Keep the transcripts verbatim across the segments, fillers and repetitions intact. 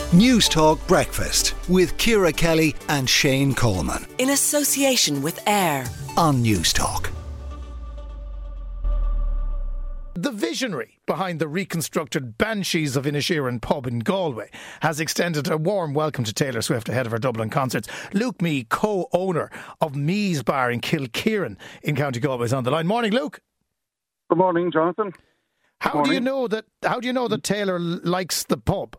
News Talk Breakfast with Ciara Kelly and Shane Coleman. In association with AIR on News Talk. The visionary behind the reconstructed Banshees of Inisherin pub in Galway has extended a warm welcome to Taylor Swift ahead of her Dublin concerts. Luke Mee, co-owner of Mee's Bar in Kilkieran in County Galway, is on the line. Morning, Luke. Good morning, Jonathan. How morning. do you know that? How do you know that Taylor likes the pub?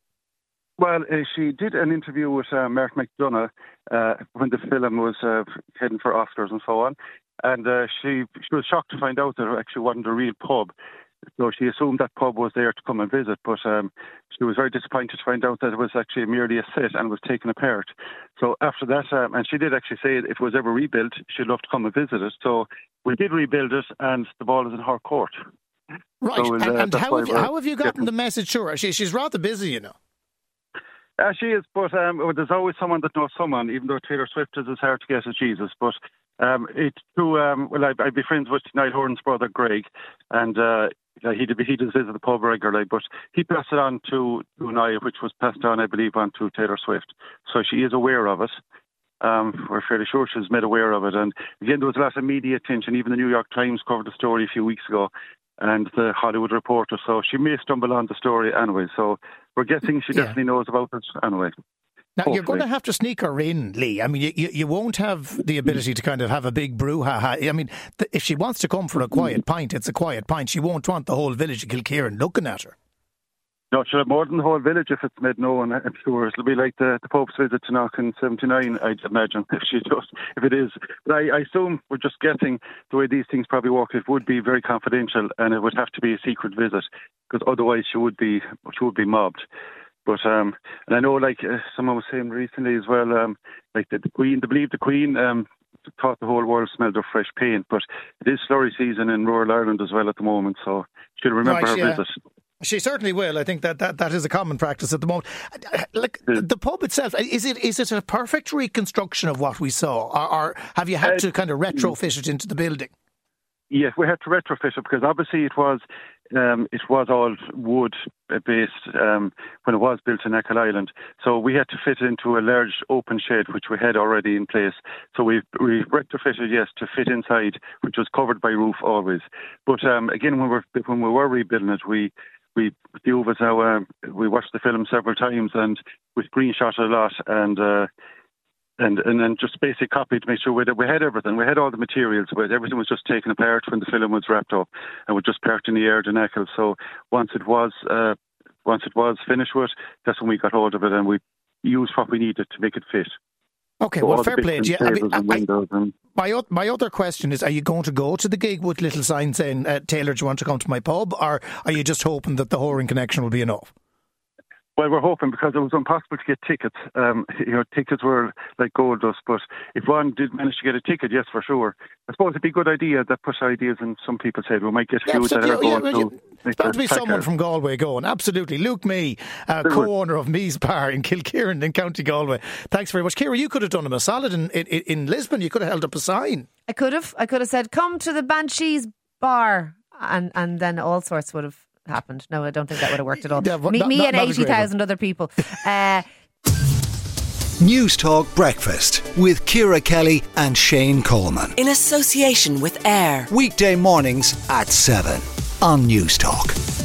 Well, uh, she did an interview with uh, Mark McDonagh uh, when the film was uh, heading for Oscars and so on, and uh, she she was shocked to find out that it actually wasn't a real pub. So she assumed that pub was there to come and visit, but um, she was very disappointed to find out that it was actually merely a set and was taken apart. So after that, um, and she did actually say if it was ever rebuilt, she'd love to come and visit it. So we did rebuild it, and the ball is in her court. Right, so, and, uh, and how, have you, how have you gotten getting... the message to her? She, she's rather busy, you know. Uh, she is, but um, well, there's always someone that knows someone, even though Taylor Swift is as hard to get as Jesus. But um, it's true, um, well, I, I'd be friends with Niall Horan's brother, Greg, and uh, he, did, he does visit the pub regularly, but he passed it on to, to Niall, which was passed on, I believe, on to Taylor Swift. So she is aware of it. Um, we're fairly sure she's made aware of it. And again, there was a lot of media attention. Even the New York Times covered the story a few weeks ago, and the Hollywood Reporter. So she may stumble on the story anyway. So we're guessing she Yeah. definitely knows about it anyway. Now, Hopefully. You're going to have to sneak her in, Lee. I mean, you, you, you won't have the ability to kind of have a big brouhaha. I mean, th- if she wants to come for a quiet pint, it's a quiet pint. She won't want the whole village of Kilkieran looking at her. No, she'll have more than the whole village if it's made known. I'm sure it'll be like the, the Pope's visit to Knock in seventy-nine, I'd imagine, if she does, if it is. But I, I assume we're just guessing the way these things probably work. It would be very confidential, and it would have to be a secret visit, because otherwise she would be she would be mobbed. But um, and I know, like uh, someone was saying recently as well, um, like the, the Queen, they believe the Queen um, thought the whole world smelled of fresh paint, but it is slurry season in rural Ireland as well at the moment, so she'll remember Right, her yeah. visit. She certainly will. I think that, that, that is a common practice at the moment. Like the, the pub itself, is it is it a perfect reconstruction of what we saw, or, or have you had Uh, to kind of retrofit it into the building? Yes, we had to retrofit it because obviously it was um, it was all wood based um, when it was built in Eckle Island. So we had to fit it into a large open shed which we had already in place. So we we retrofitted, yes, to fit inside, which was covered by roof always. But um, again, when we were when we were rebuilding it, we we the of us now um, we watched the film several times and we screenshot a lot and. Uh, And and then just basic copy to make sure we had, we had everything. We had all the materials. But everything was just taken apart when the film was wrapped up, and we just parked in the Air in Eckle. So once it was uh, once it was finished with, that's when we got hold of it and we used what we needed to make it fit. Okay, so well, fair play to you. I mean, and windows I, and my o- my other question is: are you going to go to the gig with little signs saying, uh, "Taylor, do you want to come to my pub?" Or are you just hoping that the Horan connection will be enough? Well, we're hoping, because it was impossible to get tickets. Um, you know, tickets were like gold dust. But if one did manage to get a ticket, yes, for sure. I suppose it'd be a good idea that push ideas, and some people said we might get a few Yeah, that are yeah, going yeah, to. yeah. There's bound to be someone from Galway going. Absolutely. Luke Mee, uh, co-owner of Mee's Bar in Kilkieran in County Galway. Thanks very much. Ciara, you could have done him a solid in, in, in Lisbon. You could have held up a sign. I could have. I could have said, come to the Banshees Bar, and, and then all sorts would have happened. No, I don't think that would have worked at all. Yeah, me not, me not, and not eighty thousand other people. Uh, News Talk Breakfast with Ciara Kelly and Shane Coleman. in association with AIR Weekday mornings at seven on News Talk.